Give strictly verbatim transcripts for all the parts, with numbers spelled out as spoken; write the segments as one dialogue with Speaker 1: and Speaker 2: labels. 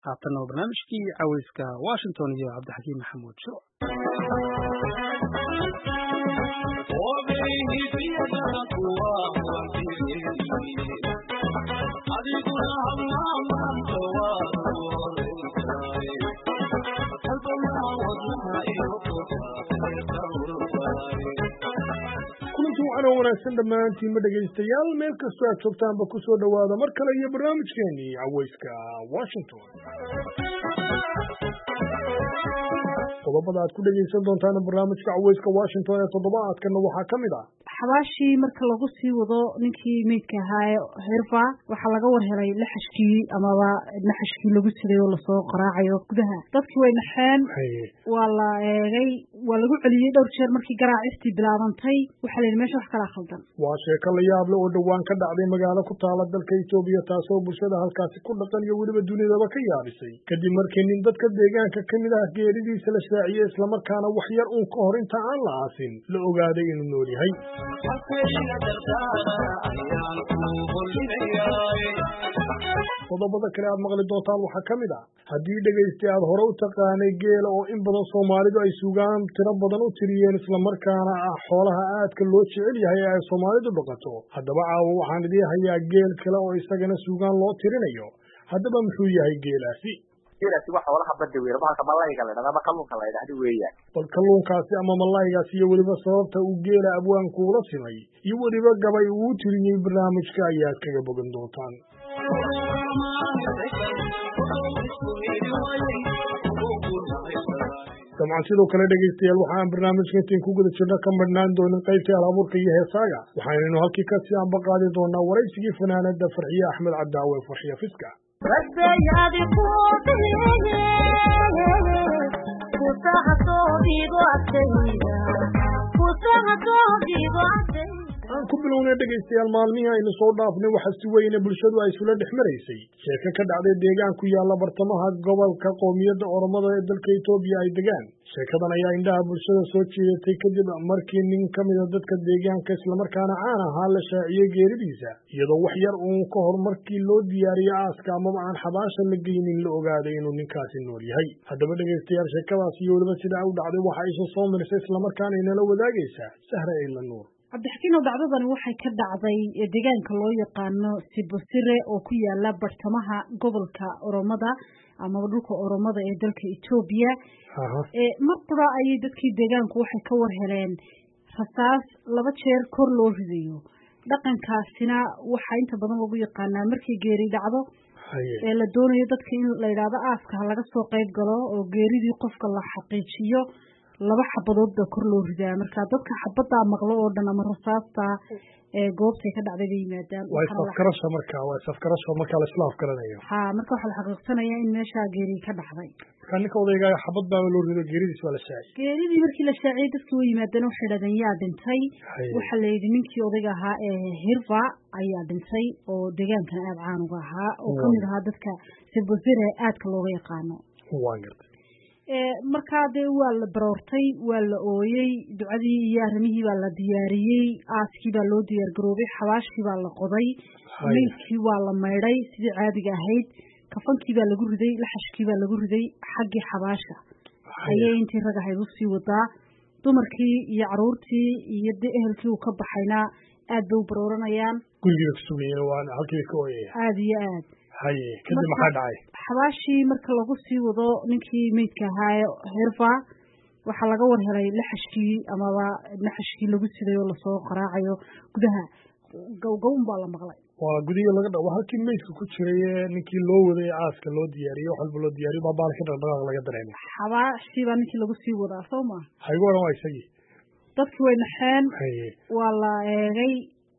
Speaker 1: haatan oo barnaamijkii cawayska Washington iyo Cabdixakiim Maxamuud Show.
Speaker 2: kulanti wanaagsan dhammaantiin ma dhegaystayaal meel kastoo aad joogtaanba ku soo dhowaada mar kale iyo barnaamijkeenii cawayska Washington. qodobada aad ku dhegaysan doontaan barnaamijka cawayska Washington ee toddobaadkan waxaa ka mid ah
Speaker 3: xabaashii marka lagu sii wado ninkii meydka ahaa Hirfa waxaa laga warhelay laxashkii amaba naxashkii lagu siday oo lasoo qaraacayo gudaha dadkii way naxeen waa la eegay waa lagu celiyay dhowr jeer markii garaacistii bilaabantay waxaa la yidhi meesha wax kala khaldan
Speaker 2: waa sheeko la yaab leh oo dhowaan ka dhacday magaalo ku taala dalka Itoobiya taasoo bulshada halkaasi ku dhaqan iyo weliba dunidaba ka yaabisay kadib markii nin dadka deegaanka ka mid ah geeridiisa la shaaciyay isla markaana wax yar uun ka hor inta aan la aasin la ogaaday inuu nool yahay qodobada kale aad maqli doontaan waxaa ka mid ah haddii dhegaysta aad hore u taqaanay geela oo in badan Soomaalidu ay sugaan tiro badan u tiriyeen isla markaana ah xoolaha aadka loo jecel yahay ee ay Soomaalidu dhaqato haddaba caawa waxaan idin hayaa geel kale oo isagana sugaan loo tirinayo haddaba muxuu yahay geelaasi
Speaker 4: geelaasi waxa walaha badda weeyra bahalka malayga la dhaqada kalluunka la yiraahdo weeyaan
Speaker 2: bal kalluunkaasi ama malaygaasi iyo weliba sababta uu geela abwaanku ula simay iyo weliba gabay uu tiriyay barnaamijka ayaad kaga bogan doontaan dabcan sidoo kale dhegaystayaal waxaan barnaamijka intiin ku guda jirna ka madhnaan doonin qaybtii halabuurka iyo heesaaga waxaanaynu halkii ka sii anba qaadi doonaa waraysigii fanaanada Farxiye Axmed Cadaawe Farxiye Fiska aan ku bilownay dhegaystayaal maalmihii aynu soo dhaafnay waxa si weyn bulshadu ay isula dhex maraysay sheeko ka dhacday deegaan ku yaala bartamaha gobolka qoomiyadda Oromada ee dalka Itoobiya ay degaan sheekadan ayaa indhaha bulshada soo jiidatay kadib markii nin ka mid ah dadka deegaanka isla markaana caan ahaa la shaaciyay geeridiisa iyadoo wax yar uun ka hor markii loo diyaariyay aaska amaba aan xabaasha la geynin la ogaaday inuu ninkaasi nool yahay haddaba dhegaystayaal sheekadaas iyo weliba sidaa u dhacday waxa ay soo marisay isla markaana inala wadaagaysaa Sahra Ayla Nuur
Speaker 3: Cabdixakiim dhacdadan waxay ka dhacday deegaanka loo yaqaano Sibosire oo ku yaala bartamaha gobolka Oromada ama dhulka Oromada ee dalka Itoobiya ee markura ay dadkii deegaanku waxay ka warheleen rasaas laba jeer kor loo ridayo dhaqankaasina waxa inta badan lagu yaqaanaa markii geeri dhacdo ee la doonayo dadka in la yiraahdo aaska laga soo qayb galo oo geeridii qofka la xaqiijiyo laba xabadood ba kor loo ridaa marka dadka xabada maqlo oo dhan ama rasaasta ee goobta ka dhacday yimaadaan
Speaker 2: way safkarasho marka way safkarasho marka la islaaf garanayo
Speaker 3: ha marka waxa la xaqiiqsanaya in meesha geeri ka dhacday
Speaker 2: kan ninka odayga xabad baa loo rido geeridiis waa la shaaciyay
Speaker 3: geeridii markii la shaaciyay dadkii way yimaadeen waxa dhadan yaa dhintay waxa la yidhi ninkii odayga ahaa ee Hirfa ayaa dhintay oo deegaankan aad caan uga ahaa oo kamid ahaa dadka Sibosire aadka looga yaqaano
Speaker 2: waan gartay
Speaker 3: ee markaa de waa la baroortay waa la ooyay ducadii iyo arrimihii baa la diyaariyay aaskii baa loo diyaar garoobay xabaashii baa la qoday meydkii waa la maydhay sidii caadiga ahayd kafankii baa lagu riday laxashkii baa lagu riday xaggii xabaasha ayay intii rag ahayd u sii wadaa dumarkii iyo caruurtii iyo ehelkii uu ka baxayna aad bay u barooranayaan
Speaker 2: guriga ku sugayeen waa halkii ka ooyay
Speaker 3: aad iyo aad
Speaker 2: haye kadib maxaa dhacay
Speaker 3: xabaashii marka lagu sii wado ninkii meydka ahaa Hirfa waxaa laga warhelay laxashkii amaba naxashkii lagu siday oo lasoo qaraacayo gudaha gowgown baa la maqlay
Speaker 2: waa gudiga laga dhaw halkii meydka ku jiray ninkii loo waday aaska loo diyaariyay wax walba loo diyaariyay baa baalka dhaqdhaqaaq laga dareemay
Speaker 3: xabaashii baa ninkii lagu sii wadaa Sooma
Speaker 2: haygo oran waa isagii
Speaker 3: dadkii way naxeen waa la eegay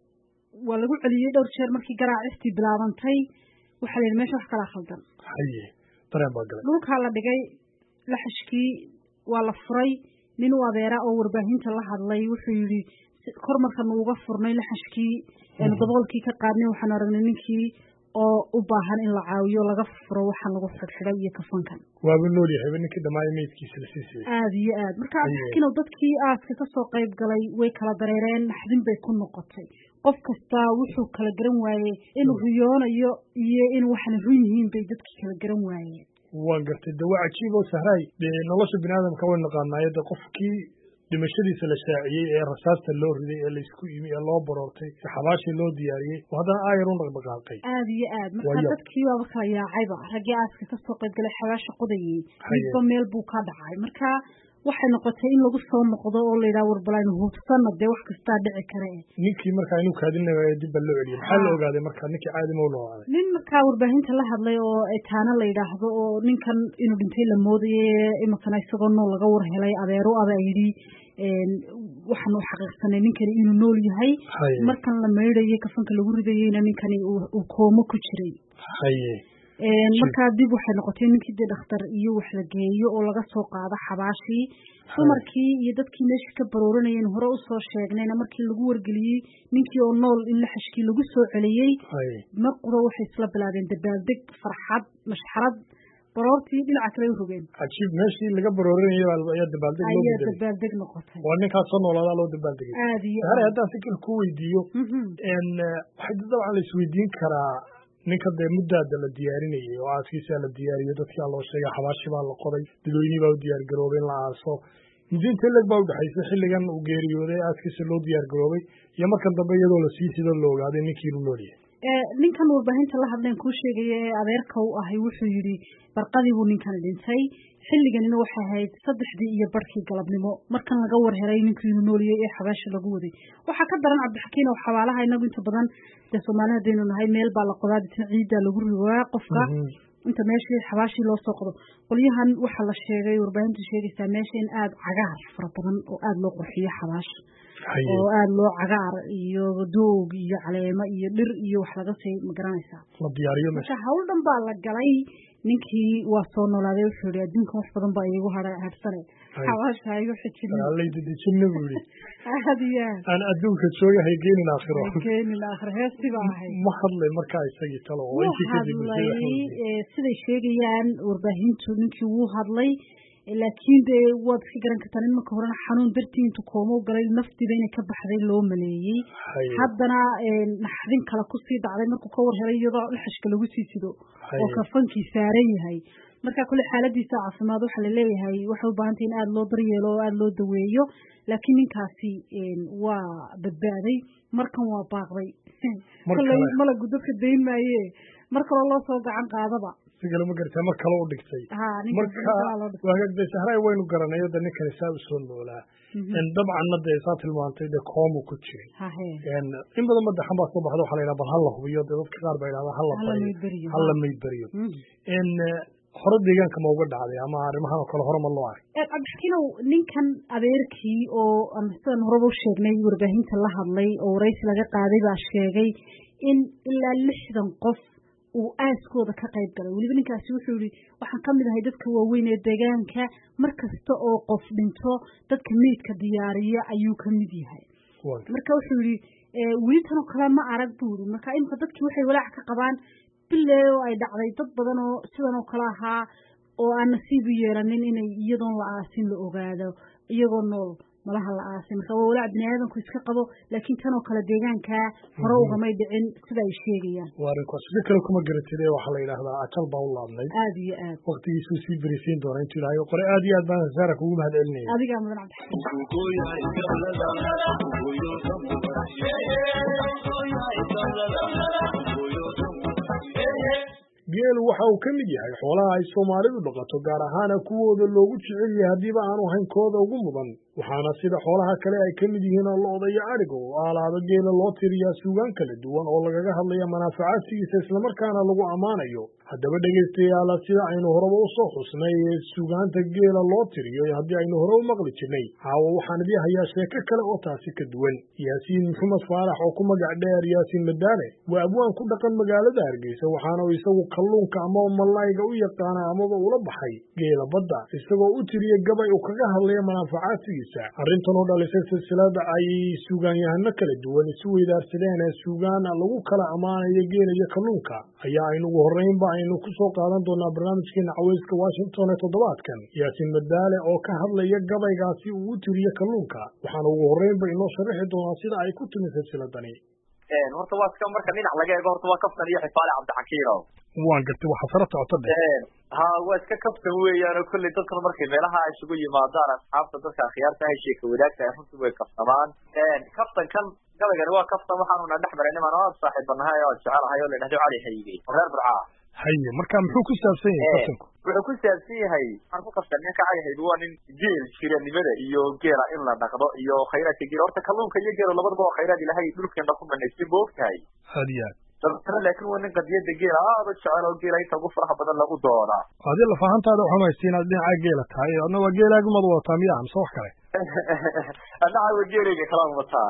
Speaker 3: waa lagu celiyay dhowr jeer markii garaacistii bilaabantay waxa la yidhi meesha wax kala khaldan
Speaker 2: haye dareen baa galay
Speaker 3: dhulka la dhigay laxashkii waa la furay nin u adeera oo warbaahinta la hadlay wuxuu yidhi kor markan uga furnay laxashkii ee daboolkii ka qaadnay waxaan aragnay ninkii oo u baahan in la caawiyo laga furo waxaan lagu xidhxidhay iyo kafankan
Speaker 2: waaba nool yahay ninkii dhamaay meydkiisa la siisay
Speaker 3: aad iyo aad marka dadkiina dadkii aaska ka soo qayb galay way kala dareereen naxdin bay ku noqotay qof kasta wuxuu kala garan waayay inuu riyoonayo iyo in waxna run yihiin bay dadkii kala garan waayeen
Speaker 2: waan gartay de waa cajiib oo sahray dee nolosha biniaadamka way naqaanaayo de qofkii dhimashadiisa la shaaciyey ee rasaasta loo riday ee laysku yimi ee loo baroortay ee xabaashii loo diyaariyey oo haddana aayar u dhaqdhaqaaqay
Speaker 3: aad iyo aad marka dadkii waaba kala yaacayba raggii aaska ka soo qayb galay xabaasha qodayey midba meel buu ka dhacay marka waxay noqotay in lagu soo noqdo oo la yidhaha warbalaynu hubsana dee wax kastaa dhici kare
Speaker 2: ninkii markaa inuu kaadinayo dibba loo celiyay maxaa la ogaaday markaa ninkii caadi ma loo ogaaday
Speaker 3: nin markaa warbaahinta la hadlay oo taana la yidhaahdo oo ninkan inuu dhintay la moodayay iminkana isagoo nool laga war helay adeero aba yidhi waxaanu xaqiiqsanay ninkani inuu nool yahay markan la maydhayay kafanka lagu ridayeyna ninkani uu koomo ku jiray markaa dib waxay noqotay ninkii dee dhakhtar iyo wax la geeyo oo laga soo qaado xabaashii dumarkii iyo dadkii meesha ka barooranayeen hore usoo sheegnayna markii lagu wargeliyey ninkii oo nool in laxashkii lagu soo celiyey marquro waxay isla bilaabeen dabaaldeg farxad mashxarad baroortii dhinaca kale u rogeen
Speaker 2: cajiib meeshii laga barooranayay ayaa dabaaldeg loo
Speaker 3: bedelay dabaaldeg noqotay
Speaker 2: waa ninkaas soo noolaadaa loo dabaaldegay
Speaker 3: aad iyo
Speaker 2: hare haddaan fikir ku weydiiyo waxay dabcan la isweydiin karaa ninka dee muddaada la diyaarinayay oo aaskiisaa la diyaariyey dadkaa loo sheegay xabaashi baa la qoday dadweynii baa u diyaar garoobay in la aaso muddo intee leg baa udhexaysay xilligan uu geeriyooday aaskiisa loo diyaar garoobay iyo markan dambe iyadoo lasii sidoo la ogaaday ninkii inuu nool yahay
Speaker 3: ninkan warbaahinta la hadleen kuu sheegaya ee adeerka u ahay wuxuu yidhi barqadii buu ninkani dhintay xilliganina waxay ahayd saddexdii iyo barhkii galabnimo markan laga war helay ninkii inuu nooliyey ee xabaasha lagu waday waxaa ka daran cabdixakiin oo xabaalaha inagu inta badan dee soomaali haddaynu nahay meel baa la qodaa ditan ciiddaa lagu rigaa qofka inta meeshii xabaashii loo soo qodo qolyahan waxaa la sheegay warbaahintu sheegaysaa meesha in aada cagaar fara badan oo aada loo qurxiyo xabaasha oo aada loo cagaar iyo doog iyo caleemo iyo dhir iyo wax laga sii magaranaysaa
Speaker 2: la diyaariyo
Speaker 3: marka hawl dhan baa la galay ninkii waa soo noolaaday wuxuu yihi adduunkan wax badan baa iigu ha hadhsane xabaasha igu
Speaker 2: xijinalladejinna buu yihi
Speaker 3: aad iyo aad
Speaker 2: aan adduunka jooga haygeenin aakhiro
Speaker 3: haygeenin aakhiro heesti baa ahayd
Speaker 2: ma hadlay markaa isagii talo oo intii kadib
Speaker 3: siday sheegayaan warbaahintu ninkii wuu hadlay laakiin dee waad iska garan kartaan in marka horena xanuun dartii intu koomo galay naftiida inay ka baxday loo maleeyey haddana naxdin kale kusii dhacday markuu ka war helay iyadoo laxashka lagu sii sido oo kafankii saaran yahay marka kule xaaladiisa caafimaad waxaa laleeyahay waxay u baahantay in aada loo daryeelo oo aada loo daweeyo laakiin ninkaasi waa badbaaday markan waa baaqday malagu dadka dayn maaye mar kaloo loo soo gacan qaadaba
Speaker 2: sigala ma gartaa mar kale u dhigtay marka waagagday sahray waynu garanay da ninkani saa u soo noolaa dabcanna dee saa tilmaantay dee koomu ku jiray in badan madaxan baa soo baxda waxaa la yidhaha bal hala hubiyo dee dadka qaar baa yidhahdaa hala bariyo hala maydberiyo hore deegaanka ma uga dhacday ama arrimahan oo kale hore ma loo arag
Speaker 3: cabdixakiinow ninkan adeerkii oo sidan horeba u sheegnay warbaahinta la hadlay oo waraysi laga qaaday baa sheegay in ilaa lixdan qof uu aaskooda ka qayb galay weliba ninkaasi wuxuu yihi waxaan ka mid ahay dadka waaweyn ee deegaanka mar kasta oo qof dhinto dadka meydka diyaariya ayuu ka mid yahay marka wuxuu yihi weli tanoo kale ma arag buu yihi marka imika dadkii waxay walaac ka qabaan bilee oo ay dhacday dad badan oo sidan oo kale ahaa oo aan nasiib u yeelanin inay iyadoon la aasin la ogaado iyagoo nool malaha la aasay marka waa walaac bini aadamku iska qabo laakiin tan oo kale deegaankaa hore ugamay dhicin sida ay sheegayaan
Speaker 2: waarinkaas si kale kuma garatide waxaa la yidhaahdaa ajal baa u laabnay
Speaker 3: aad iyo aad
Speaker 2: waqtigiisuu sii berisiin doona intuu ilaahay qore aad iyo aad baan saara kugu mahad celinaya
Speaker 3: adigaa mudan
Speaker 2: geelu waxa uu ka mid yahay xoolaha ay soomaalidu dhaqato gaar ahaana kuwooda loogu jecel yahay haddiiba aanu ahayn kooda ugu mudan waxaana sida xoolaha kale ay ka mid yihiin lo-da iyo adhiga oo aalaaba geela loo tiriyaa suugaan kala duwan oo lagaga hadlaya manaafacaadkiisa islamarkaana lagu ammaanayo haddaba dhegaystayaala sida aynu horeba u soo xusnay ee suugaanta geela loo tiriyo haddii aynu hore u maqli jirnay caawa waxaan idii hayaa sheeko kale oo taasi ka duwan yaasiin maxamed faarax oo ku magac dheer yaasiin madaane waa abwaan ku dhaqan magaalada hargeysa waxaana uu isagu kalluunka ama malayga u yaqaana amaba ula baxay geela badda isagoo u tiriya gabay uu kaga hadlaya manaafacaadkiisa arrintan oo dhalisay silsilada ay suugaanyahano kala duwan isu weydaarsadeen ee suugaan lagu kala ammaanayo geela iyo kalluunka ayaa aynu ugu horreynba aynu ku soo qaadan doonaa barnaamijkeena caweyska washington ee toddobaadkan yaasiin madaale oo ka hadlaya gabaygaasi uu u tiriyo kalluunka waxaana ugu horreynba inoo sharaxi doonaa sida ay ku timi silsiladani
Speaker 4: een horta waa iska marka dhinac laga eego horta waa kaftan iyo xifaale cabdixakiinow
Speaker 2: waan gartay waxa sara socota
Speaker 4: een ha waa iska kaftan weeyaan oo kulli dadkan markay meelaha ay isugu yimaadaan asxaabta dadka khiyaarta ay sheeko wadaagta ay runtii way kaftamaan een kaftan kan gabaygan waa kaftan waxaanu na dhex maray niman oo saaxiibanahay oo jecelahay oo la dhahdo cali hayge reer burca
Speaker 2: haye marka muxuu ku saabsan yahay kaftanku
Speaker 4: wuxuu ku saabsan yahay aan ku kaftanay ka cali hayge waa nin geel jiranimada iyo geela in la dhaqdo iyo khayraadka geela horta kalluunka iyo geela labadaba waa khayraad ilaahay dhulkeena ku manaystay boogtahay
Speaker 2: hadiya
Speaker 4: dadka laakiin waa nin qadiyada geela aad u jecel oo geela inta ugu faraha badan lagu doona
Speaker 2: hadii la fahantaada waxa ma siinaa dhinaca geela tahay adna waa geelaagu mad wata miyaa amsa wax kale
Speaker 4: ana waa geeliga kala wata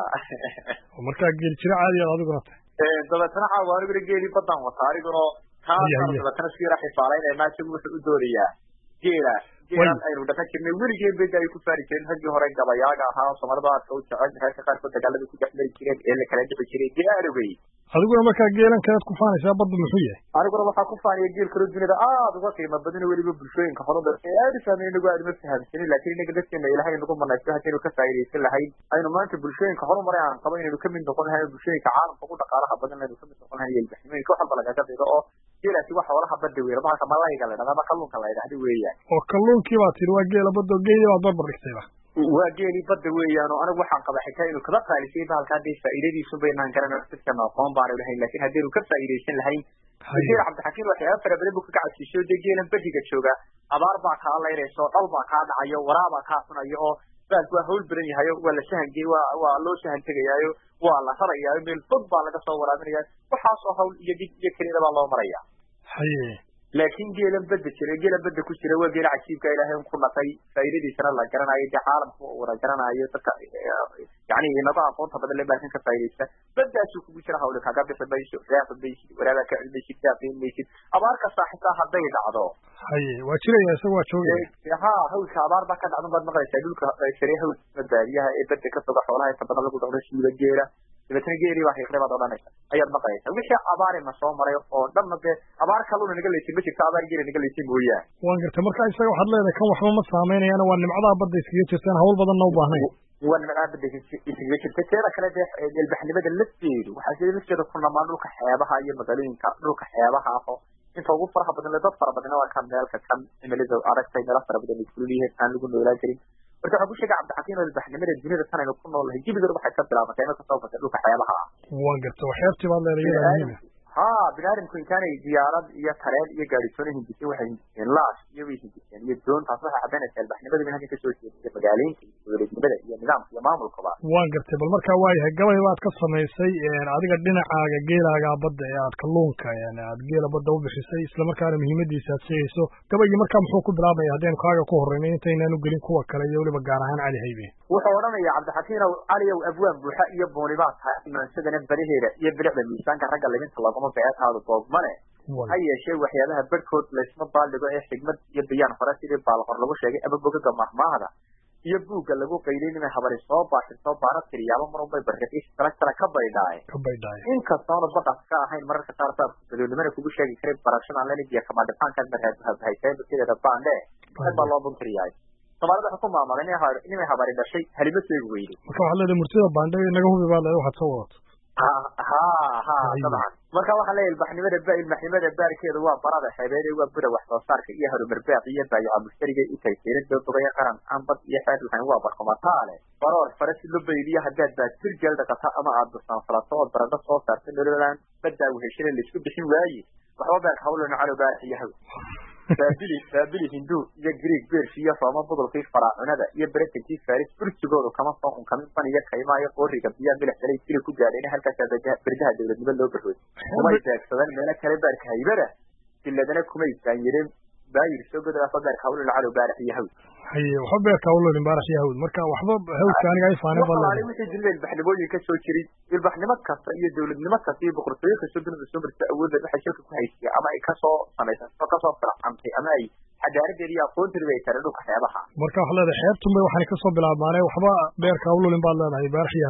Speaker 2: marka geel jira caadi ah adiguna
Speaker 4: ee dabeetana waa anigu geeli badan wata adiguna kaa dabeetana siira xifaalayna maashi wuxuu u dooriyaa geela geelan aynu dhaqan jirnay weligeed bay ay ku faari jireen hadii hore gabayaaga ahaa Soomaalida aad u jecel reerka qaar kood dagaalada ku dhex mari jireen ee la kala dhici jiray geelarbay
Speaker 2: adiguna marka geelan kaad ku faanaysaa badda muxuu yahay
Speaker 4: aniguna waxa ku faanaya geel kala dunida aad uga qiimo badan weliba bulshooyinka horada ee aad sameeyay nagu aad ma fahamsan laakiin inaga dadkeena ilaahay nagu manaystay hadii uu ka faa'iideysan lahayn aynu maanta bulshooyinka horumaray aan qabo inaynu ka mid noqon lahayn bulshooyinka caalamka ugu dhaqaalaha badan aynu ka mid noqon lahayn ilbaxnimooyinka waxa balaga ka dhigo oo geelasi waxa walaha badda weeyra waxa malayga la dhaqada kalluunka la yiraahdo weeyaan
Speaker 2: oo kalluunkii baa tir waa geela badda geeyo waa barbar dhigtayba
Speaker 4: waa geeli badda weeyaan oo anigu waxaan qaba xitaa inuu kaba qaalisay halka hadii faa'iidadiisu baynaan garanaa dadkana aqoon baan lahayn laakiin hadii uu ka faa'iideysan lahayn geela cabdixakiin waxa ay afar badan ka codsiisay oo geelan badiga jooga abaar baa ka leeyahay dhal baa ka dhacayo waraaba ka sunayo oo baa waa hawl badan yahay waa la shahangeey waa waa loo shahan tagayaayo waa la harayaa meel fog baa laga soo waraabinayaa waxa soo hawl iyo dib iyo kaliya baa loo marayaa
Speaker 2: haye
Speaker 4: laakiin geelan badda jiray geelan badda ku jira waa geela cajiibka ilaahay ku naqay faa'iidadiisana la garanayo ee caalamku uu wada garanayo dadka yaani inaga aqoonta badan la baahan ka faa'iideysta baddaas ku jira hawle kaga bixi bayso reexda bayso waraaba ka cilmiyay taaqin maysid abaarka saaxiibta hadday dhacdo
Speaker 2: haye waa jiraya isagu waa joogay
Speaker 4: ha hawlka abaar baa ka dhacdo bad maqlaysaa dhulka shariixa badbaadiyaha ee badda ka soo xoolaha inta badan lagu dhaqdo shiida geela dadka geeri waa xiqraba doonaysa ayaad maqlaysaa wixii abaar ma soo maray oo dhanna de abaar kalluun naga leeyay ma jirta abaar geeri naga leeyay mooyaa
Speaker 2: waan gartay marka isaga waxaad leedahay kan waxba ma saameynayaan waa nimcada badda iskaga jirtaan hawl badan noo baahnay
Speaker 4: waa nimcada badda iskaga jirta teeda kale de ilbaxnimada lafteedu waxa sida lafteeda ku namaan dhulka xeebaha iyo magaalooyinka dhulka xeebaha ah inta ugu faraha badan dad fara badan waa kan meelka kan cimilada aragtay meel fara badan isku leeyahay aan lagu noolaan karin marka waxa ku sheegay cabdixakiin oo ilbaxnimada dunida tan aynu ku noolahay jibiga waxay ka bilaabatay inay ka soo baxdo dhulka xeebaha
Speaker 2: waan gartay waxyaabtii baad leedahay
Speaker 4: ha binaadamku intaanay diyaarad iyo tareen iyo gaaritoon hindisay waxay hindiseen laash iyo way hindiseen iyo doon taas waxa cadeynaysa ilbaxnimada in halka soo jeeday magaalooyinka dowladnimada iyo nidaamka iyo maamulkaba
Speaker 2: waan gartay bal marka waa yahay gabay baad ka sameysay adiga dhinacaaga geelaaga badda ee aad kalluunka aad geela badda u bixisay isla markaana muhiimadiisa aad sheegayso gabaygi marka muxuu ku bilaabaya haddeen kaaga ku horeynay intaynaan u gelin kuwa kale iyo waliba gaar ahaan cali haybe
Speaker 4: wuxuu odhanaya cabdixakiin oo cali oo abwaan buuxa iyo boonibaad imaansadana bariheeda iyo bilicda miisaanka ragga labinta laguma beetaado boogmane ha yeeshee waxyaabaha barhkood laysma baaldhigo ee xigmad iyo bayaan hore sidii baalqor lagu sheegay ama bogaga mahmaahda iyo buugga lagu qaylin inay habari soo baashirto baara tiriyaabo mar unbay barriqiis kala kala ka baydhaay
Speaker 2: ka baydhaay
Speaker 4: inkastoona baqas ka ahayn mararka qaar baad dadweynaha kugu sheegi karay barashada lenigiya kama dhaqanka marhaad haysan sidoo baande baa loo buntiriyay Soomaalida waxa ku maamulay inay habari dhashay halimo soo weeyay
Speaker 2: marka waxa leedahay murtida baande naga hubi baa leeyahay waxa soo wadato
Speaker 4: ha ha ha taban marka waxa leeyahay ilbaxnimada baa ilbaxnimada baarkeedu waa barada xeebeed waa bura wax soo saarka iyo horumar baaqiya baayaca mushtariga u taysirin dowladda qaran aan bad iyo xeer lahayn waa barqamataale baroor faras loo beeyay hadaad baad tirjeel dhaqata ama aad busaan falato oo barada soo saartay nololaan badda u heshiin la isku bixin waayay waxba baa hawlana calo baaxiyaha saabili saabili hindu iyo greek beershiya fama bodolkii faraacunada iyo barakankii faris burtigoodu kama soo un kamin fan iyo qiimaha qooriga biya milix kale isla ku gaadheen halkaas bardaha dawladnimo loo baxay kuma taagsadan meelo kale baarka haybada siladana kuma isaan yireen baayir soo godaa fadar hawlo la calo baarax yahay
Speaker 2: haye waxa beerka hawlo in baarax yahay marka waxba hawlka aniga ay faanay
Speaker 4: balan wixii dilay baxnimooyin ka soo jiray ilbaxnimo kasta iyo dawladnimo kasta iyo boqortooyo kasta dunida soo martay awood waxa shirka ku haysay ama ay ka soo sameeysan ka soo farxantay ama ay xadaaradeedii aqoontii bay taray dhulka xeebaha
Speaker 2: marka waxa leedahay xeebtu waxaan ka soo bilaabmaanay waxba beerka hawlo in baad leedahay baarax yahay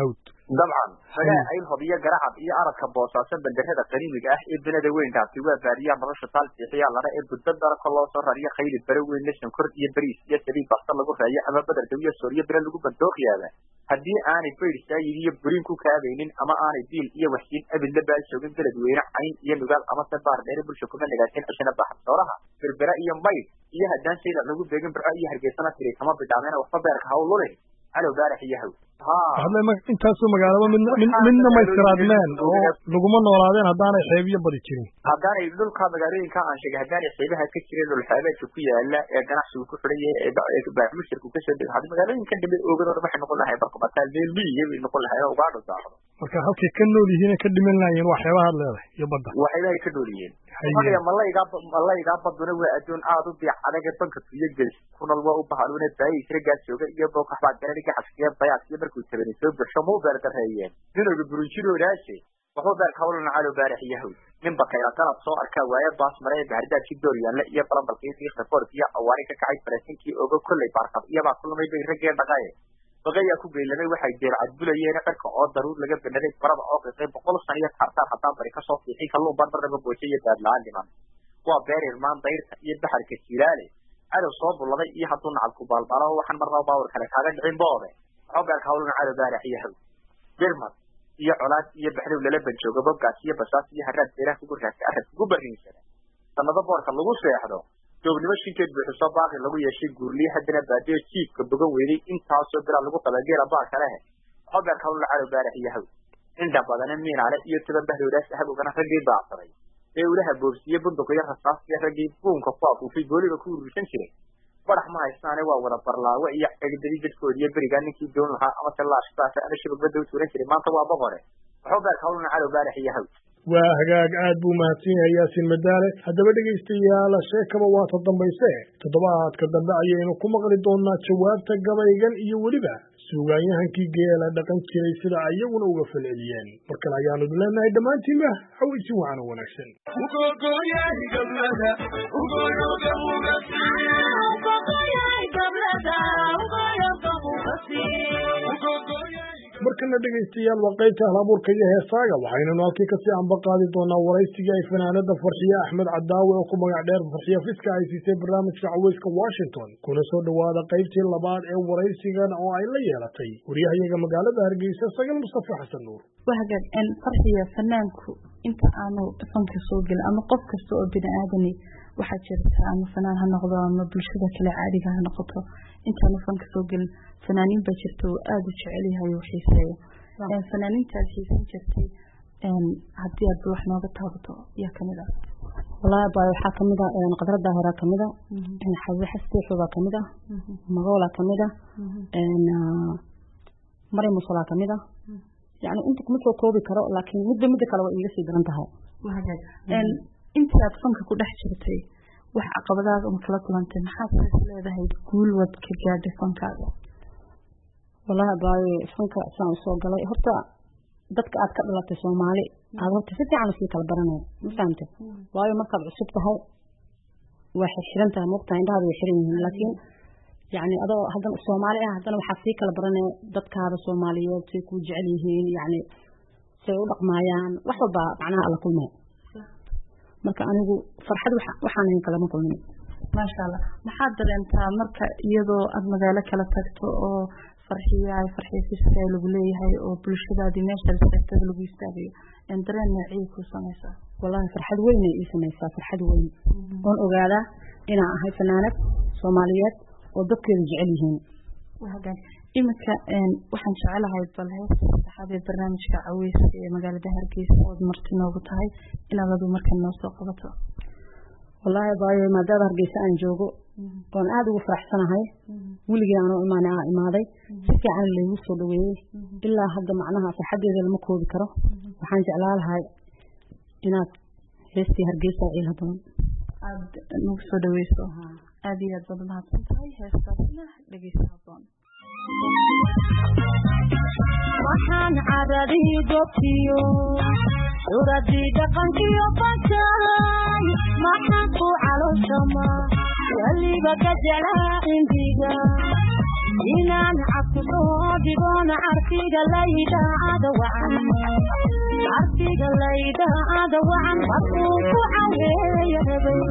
Speaker 4: dabcan fagaa ay hubiya garacad iyo aradka boosaasan bandarada qaniimiga ah ee banada weyn dhaafti waa baariya nolosha taalfiixiya lana ee budada ka loo soo rariyo khayl bare weyn nation kor iyo bariis iyo sabiib basta lagu raayo ama badar dawiya sooriyo bare lagu bandooqiyada haddii aanay beersaay iyo burin ku kaabaynin ama aanay diil iyo waxsiin abid la baal joogin dalad weyne cayn iyo nugaal ama sabaar dheer bulsho kuma nagaatin ashana baxad sooraha berbera iyo mayd iyo haddaan sayda lagu beegin burco iyo hargeysana tiray kama bidaameen waxba beerka hawlule halo baarax iyo haw
Speaker 2: hadlay intaasoo magaalaba midna midna ma istiraadmeen oo laguma noolaadeen haddaanay xeebiyo badi jirin
Speaker 4: haddaanay dhulka magaalooyinka aan sheegay haddaanay xeebaha ka jirin dhul xeebeedka ku yaala ee ganacsigu ku xidhan yahay ee baaxmushirku ka soo dego haddii magaalooyinka dambe oogada waxay noqon lahay barqabataan meel miyiga bay noqon lahay oo ugaadho daacdo
Speaker 2: marka halkay ka nool yihiin ka dhiman lahaayeen waa xeebaha had leedahay iyo badda
Speaker 4: waxay ka nool yihiin haya malayga malayga baduna waa adduun aad u biic adag banka tuyo gelis kuna waa u bahaluna taay isriga jooga iyo booka xabaad galeriga xaskiya bayaad iyo markuu tabanay soo gasho muu beerdareeyeen dinooga burunjiro raashay wuxuu beer hawlna calo baarax yahay nin bakayra talab soo arka waaya baas maray baardaadkii dooryaanle iyo balanbalkii iyo safarkiya awaari ka kacay farasinkii ogo kulay barqab iyo baa kulmay bay rageen dhaqay bagaya ku geelamay waxay jeer cadbulayeen qarka oo daruur laga banaday barada oo qeybay boqol sano iyo tartar hataa bari ka soo fiixay kalluun barbaraba booshay daadlaan dhiman waa beer irmaan dayrta iyo baxarka jilaale ado soo buladay iyo hadduu nacab ku baalbaalo waxaan marnaa baawar kale kaaga dhicin boode wuxuu beer hawlna calo baarax yahay dirmad iyo colaad iyo baxdow lala banjooga bobkaas iyo basaas iyo haraad beeraha kugu raasay arag kugu barniisana sanado boorka lagu seexdo doobnimo shinkeed buuxso baaqi lagu yeeshay guurliye haddana baadiyo jiifka boga weeyay intaasoo bira lagu qabageera baa kale xogaa kawla calo baarax yahay inta badan miinaale iyo toban bahdoodaas ahab ugana ragii baaqsaday ee ulaha boobsiye bunduqa iyo rasaas iyo ragii buunka ku afuufay booliga ku urursan jiray barax ma haystaane waa wada barlaawe iyo egdadi dadkood iyo beriga ninkii doon lahaa ama talaashtaas ana shabagada u tuuran jiray maanta waa boqore xogaa kawla calo baarax yahay
Speaker 2: waa hagaag aad buu mahadsan yahay Yaasin Madaale haddaba dhageystayaal sheekaba waa ta dambayse toddobaadka dambe ayaynu ku maqli doonaa jawaabta gabaygan iyo weliba suugaanyahankii geela dhaqan jiray sida ayaguna uga falceliyeen markale ayaanu leenahay dhammaantiinba hawaysi wacan oo wanaagsan markana dhegeystayaal waa qaybta halabuurka iyo heesaaga waxaynanu halkii kasii anba qaadi doonaa waraysigii ay fanaanada farxiye axmed cadaawe oo ku magac dheer farxiye fiska ay siisay barnaamijka caweyska washington kuna soo dhawaada qaybtii labaad ee waraysigan oo ay la yeelatay waryahayaga magaalada hargeysa sagal mustafa xasan nuur
Speaker 5: wahagaag en farxiye fanaanku inta aanu fanka soo gelin ama qof kasta oo bini aadami waxaa jirta ama fanaan ha noqdo ama bulshada kale caadiga ha noqoto intaanu fanka soo gelin fanaaniin baa jirta oo aada u jecel yahay oo xiiseeyo fanaaniintaad xiisan jirtay haddii aad wax nooga taabato yaa kamid ah
Speaker 3: wallaahi baa waxaa kamid ah qadrada hore kamid ah xawi xastiixo baa kamid ah magoola kamid ah maryam musala kamid ah yani inta kuma soo koobi karo laakiin midba midda kale waa iiga sii daran tahay
Speaker 5: intaad fanka ku dhex jirtay wax caqabadaada uma kala kulantay maxaad leedahay guul wad ka gaadhay fankaaga
Speaker 3: wallaahi baa fanka saan usoo galay horta dadka aad ka dhalatay Soomaali aad horta si fiican u kala baranay ma fahamtay waayo markaad cusub tahay waxay xiran tahay moqtaa indhaha way xiran yihiin laakiin yani adoo hadan Soomaali ah hadan waxa si kala baranay dadkaada Soomaaliyeed si ku jecel yihiin yani say u dhaqmayaan wax walba macnaha alla kulmay marka anigu farxad waxaan in kala ma kulmin
Speaker 5: ma sha Allah maxaad dareentaa marka iyadoo aad magaalo kala tagto oo farxiyaay farxiisiisa lagu leeyahay oo bulshadaadii meesha dadka lagu istaabiyo in dareen nacay ku samaysa
Speaker 3: wallahi farxad weyn ay samaysaa farxad weyn oon ogaada inaan ahay fanaanad Soomaaliyeed oo dadkeedu jecel yihiin
Speaker 5: wahagan imika waxaan jecelahay bal heesta saxaabada barnaamijka caweyska ee magaalada Hargeysa oo marti noogu tahay inaad markan noo soo qabato
Speaker 3: wallahi baayo maadaama Hargeysa aan joogo oon aad ugu faraxsanahay wiliga aan u imaanay imaaday si fiican leeyahay soo dhaweeyay ilaa hadda macnaha farxadeeda lama koobi karo waxaan jeclaan lahaa inaad heestii Hargeysa ay la badan
Speaker 5: aad nagu soo dhaweyso aad iyo aad badan mahadsan tahay heestaasna dhageysa haboon
Speaker 6: waxaan caradii goobtiyo suradii dhaqankiyo bantaay maxaan ku calooshama waliba ka jeclaa indiga inaan cabsoo digoona carfiga laydaada wacan carfiga laydaada wacan markuu ku caweeya rabay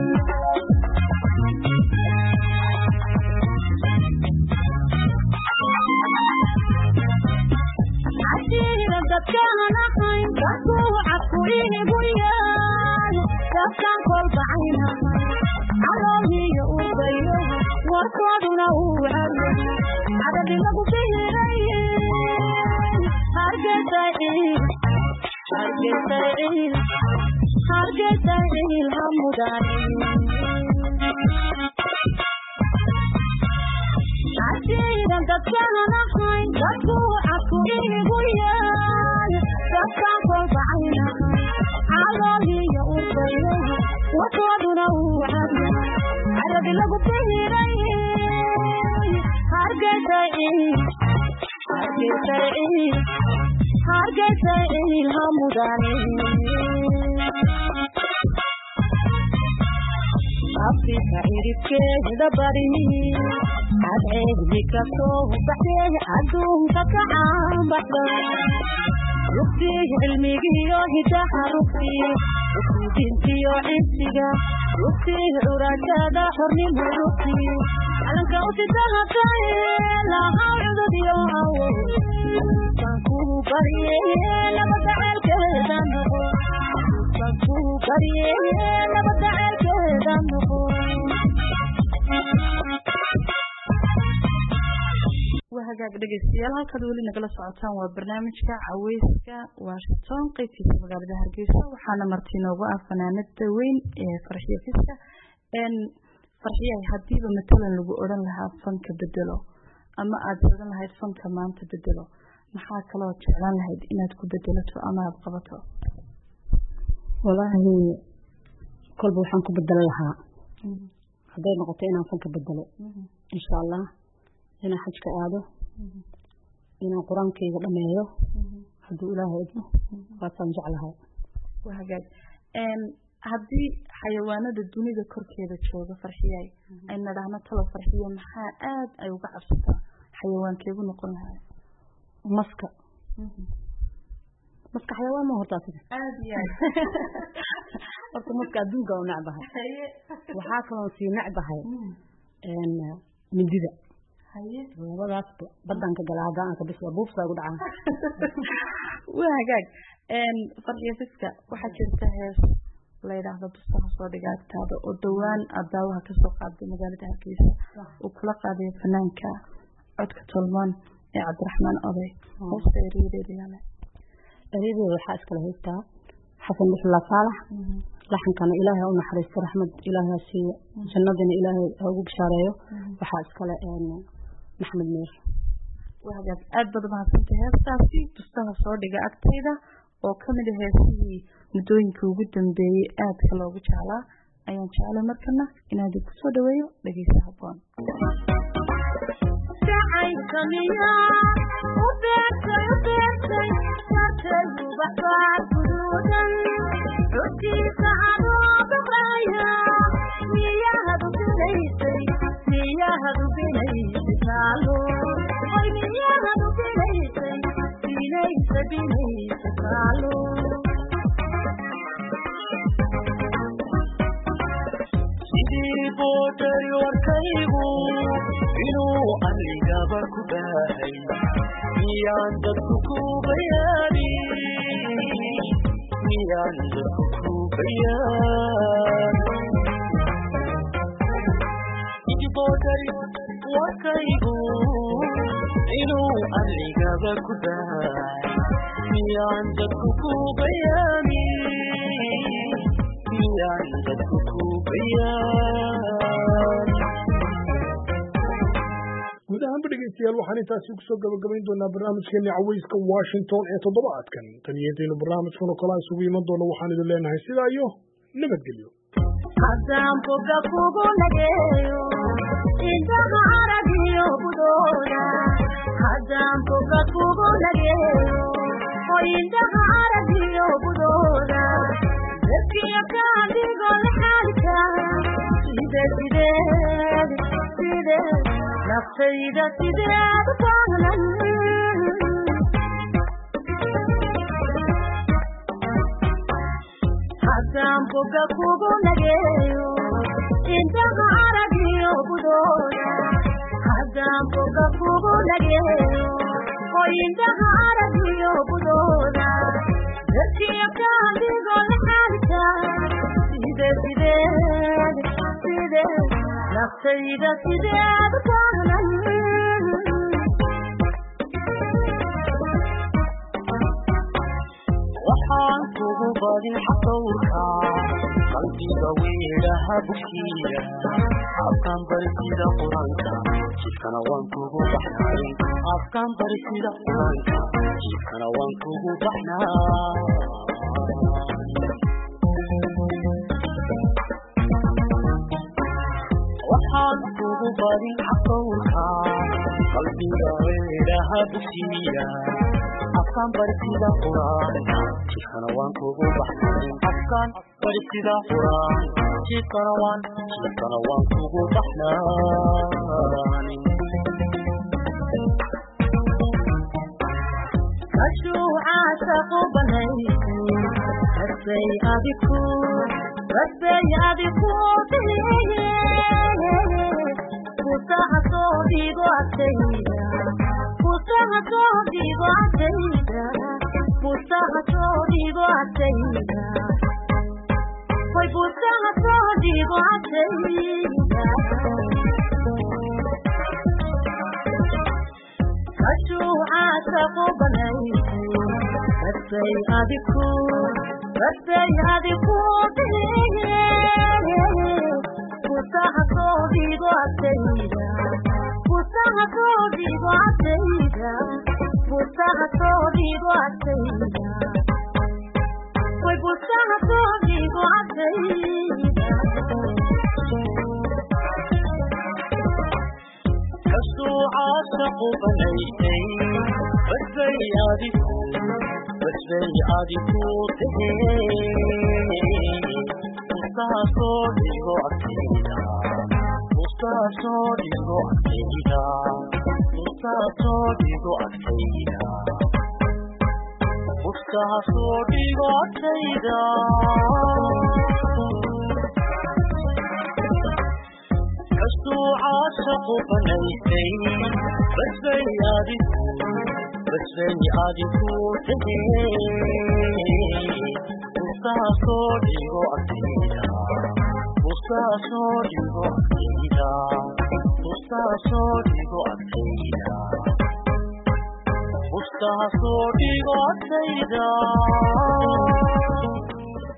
Speaker 6: عشيرة دكانا حين تسوع كويه بويان دكان كل بعينها علامي يوبيه وصادنا وعلي عدد لقو فيه ريين هرقة عيل هرقة عيل هرقة عيل همداني عشيرا دكانا حين تسوع كويه بويان دكان كل بعينها علامي يوبيه وصادنا وعلي عدد لقو فيه ريين هرقة عيل هرقة عيل هرقة عيل همداني أبيك عيرك كده بري أبعد بك صوب بعدين عدوم كعام بحر رفتي علمي يوهدها رفتي رفتي بنتي وعيسيها رفتي عراجة حرني مرفتي على كوتي تهكاي لا عود ديوها فانكو بري لما تعال كده نقو فانكو بري لما تعال كده نقو وهاجاك dhageystayaal halka wali nagala socotaan waa barnaamijka Caweyska Washington qeybtiisa magaalada Hargeysa waxaana martii noogu ah fanaanada weyn ee Farxiyo Fiska een Farxiyo hadiiba matalan lagu oran lahaa fanka bedelo ama aad oran lahayd fanka maanta bedelo maxaa kale oo jeclaan lahayd inaad ku bedelato ama aad qabato
Speaker 7: wallahi kolba waxaan ku bedel lahaa haday noqoto inaan fanka bedelo insha Allah inaan xajka aado inaan quraankayga dhameeyo haduu ilaahay idmo waataan jeclahay
Speaker 5: wahagaag een hadii xayawaanada dunida korkeeda jooga Farxiyay ay nadahna talo Farxiyo maxaa aad ay uga cabsataa xayawaankeedu noqon lahaa
Speaker 7: maska maska xayawaan ma horta sida
Speaker 5: aad yahay
Speaker 7: horta maska adduunka oo nacbahay waxaa kaloo sii nacbahay een midida haye labadaas badanka galaada aan ka bisla buufsa ugu dhacaan
Speaker 5: wahagaag een Farxiyo Fiska waxa jirta hees la yiraahdo bustaha soo dhigaagtaada oo dhawaan adaawaha ka soo qaaday magaalada Hargeysa oo kula qaaday fanaanka codka Tolman ee Cabdiraxmaan Oday oo seeriyeedayna
Speaker 7: ariiday waxa iskala haystaa xasan bisla saalax laxankana ilaahay u naxariisto raxmad ilaahay siiyo jannadina ilaahay ugu bishaareeyo waxa iskala een maxamed meer
Speaker 5: wahagaag aad baad mahadsantahay heestaasi bustaha soo dhiga agtayda oo kamid ah heesihii muddooyinka ugu dambeeyay aad ka loogu jeclaa ayaan jeclay markana inaad ku soo dhaweeyo dhageysa habboon
Speaker 6: sacay kamiya u beertay u beertay sartay ubaxbaar guduudan codkiisa adoo baqaya miyahadu bilaysay miyahadu bilaysay taalo ay miyahadu bilaysay bilaysay bilaysay taalo
Speaker 8: sidii boodari warkaygu inuu arligaba ku baahay miyaan dadku ku bayaani miyaan dadku ku bayaan sidii boodari warkaygu inuu arligaba ku baahay miyaan dadku ku bayaani miyaan dadku ku bayaan
Speaker 2: guud ahaanba dhegeystayaal waxaan intaasi ku soo gabagabayn doonaa barnaamijkeeni Caweyska Washington ee toddobaadkan tan iyo intaanu barnaamijkan oo kale isugu iman doono waxaan idin leenahay sidaa iyo nabadgelyo
Speaker 6: haddaan boga kugu nageeyo intaga aragiyo budooda haddaan boga kugu nageeyo oo intaga aragiyo budooda dadkiyo kaadigo lexaalka side side side
Speaker 9: naftayda sideed baanan haddaan boga kugu nageeyo intaha aragiyo budooda haddaan boga kugu nageeyo oo intaha aragiyo budooda dadkiibkaan digoo laxaalka side sideed sideed naftayda sideed baanan waxaan kugu badin xaqowrka qalbiga weedhaha bukiya afkaan bari sida quraanka jidkana waan kugu baxnay afkaan bari sida quraanka jidkana waan kugu baxnay waxaan kugu badin xaqowrka qalbiga weedhaha bukiya afkaan bari sida quraanka jidkana waan kugu baxnay afkaan bari sida quraanka jidkana waan jidkana waan kugu baxnay kashuucaasa qubanay rasay adiku rasay adiku tihiye kusaha soo dhigo agtayda kusaha soo dhigo agtayda kusaha soo dhigo agtayda hoy kusaha soo dhigo agtayda kashuucaasa qubanay rasay adiku rasay adiku tihiye kusaha soo dhigo agtayda kusaha soo dhigo agtayda kusaha soo dhigo agtayda hoy kusaha soo dhigo agtayda kashuucaasa qubanaysay rasay adiku rasay adiku tihiye kusaha soo dhigo agtayda kusaha soo dhigo agtayda kusaha soo dhigo agtayda kusaha soo dhigo agtayda kashuucaasa qubanaysay rasay adiku rasay adiku tihiye kusaha soo dhigo agtayda kusaha soo dhigo agtayda kusaha soo dhigo agtayda kusaha soo dhigo agtayda